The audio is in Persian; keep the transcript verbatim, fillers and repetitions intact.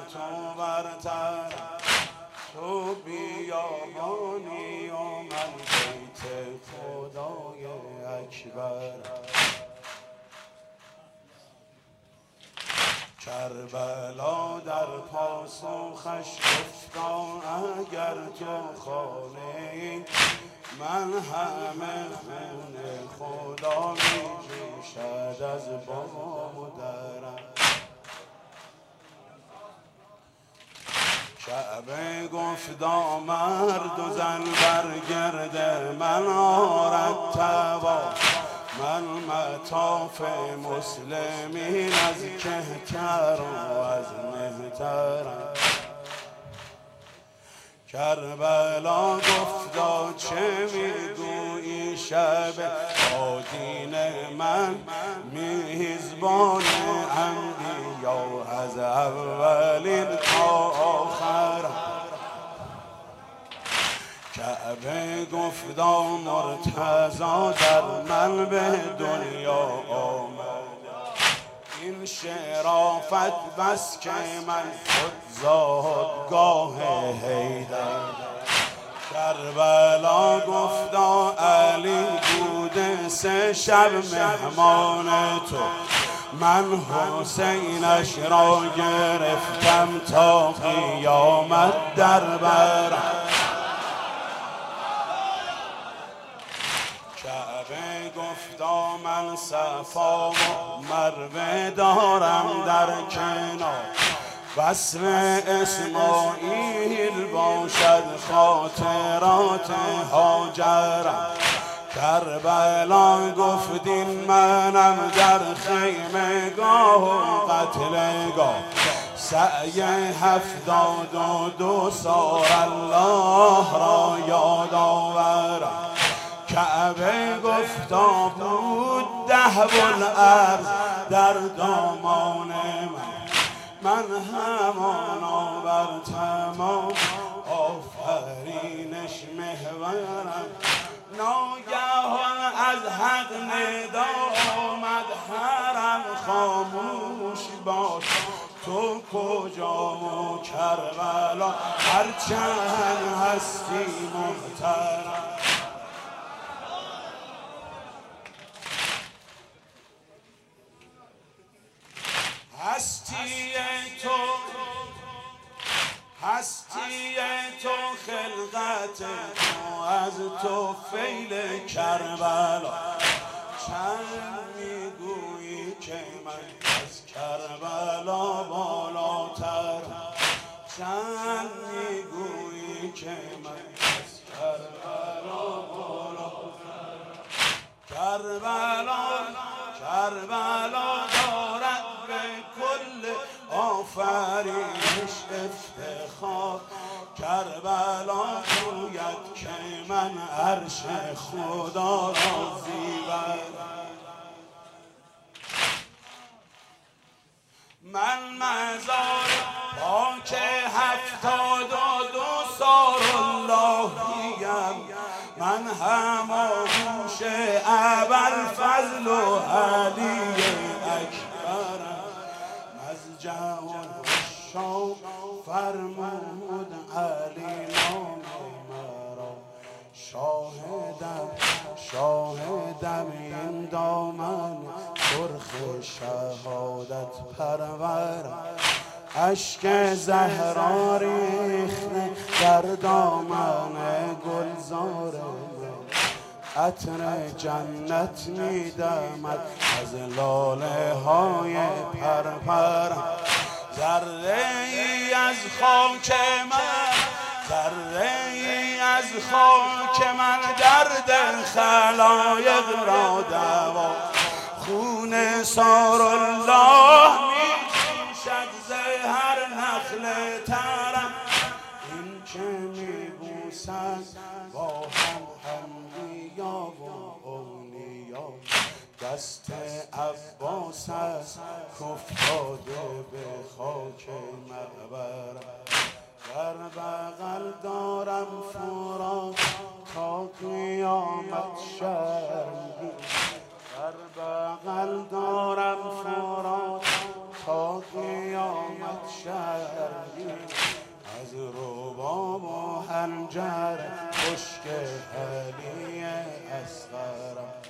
تو برتر، تو بیابانی و من بیت خدای اکبر. کربلا در پاسخش گفتا اگر تو خانه‌ای، من همه خون خدا می جوشد از بام و درم. کعبه گفتا مرد و زن برگرد من آرد طواف، من مطاف مسلمین از کهتر و از مهترم. کربلا گفتا چه میگویی شب آدین من، میزبان انبیا از اولین تا آخرم. کعبه گفتا مرتضی در من به دنیا آمد، این شرافت بس که من خود زادگاه حیدر. کربلا گفتا علی بوده سه شب مهمان تو، من حسینش را گرفتم تا قیامت در برم. کعبه گفتا من صفا و مروه دارم در کنار، وصف اسماعیل باشد خاطرات هاجرم. کربلا گفتین منم در خیمه گاه و قتلگاه، سعی هفتاد و دو سال الله را یاد آورم. کعبه گفتا بود ده والارض در دامان من، من همانا بر تمام آفرینش محورم. ناگهان از حق ندا آمد حرم خاموش باش، تو کجا و کربلا هرچند هستی محترم. هستی تو هستی تو خلقت تو از تو فیل کربلا، چند میگویی که من از کربلا بالاترم، چند میگویی که من از کربلا بالاترم. کربلا کربلا دارد به کل آفرینش افتخار، کربلا گوید که من عرش خدا را زیبم. من مزار پاک هفتاد و دو سال اللهیم، من هماگوش ابوالفضل و علی اکبرم. از جوان شام فرمود علی نام مرا، شاهدم شاهدم این دامن سرخ شهادت پرورم. اشک زهرا ریخته در دامن گلزار من، عطر جنت میدمد از لاله های پرپرم. ذره ای از خاک من ذره ای از خاک من درد خلایق را دوا، خون سار الله می جوشد ز هر نخل ترم. این که می بوسد با هم انبیا و اولیا، دست عباس است کافتاده به خاک مقبرم. در بغل دارم فرات تا قیامت شرمگین، در بغل دارم فرات تا قیامت کردی از رباب و حنجر خشک علی اصغرم